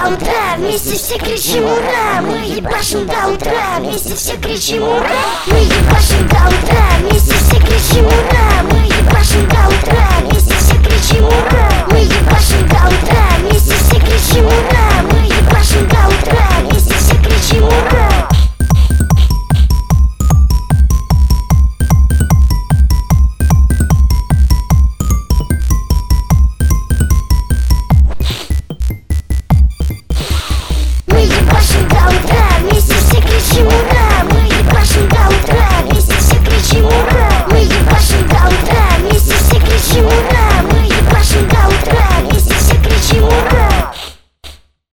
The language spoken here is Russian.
до утра, вместе все кричим ура. Мы ебашим до утра, вместе все кричим ура. Мы ебашим до утра, вместе все кричим ура. Мы ебашим до утра, вместе все кричим ура. Мы ебашим до утра, вместе все кричим ура.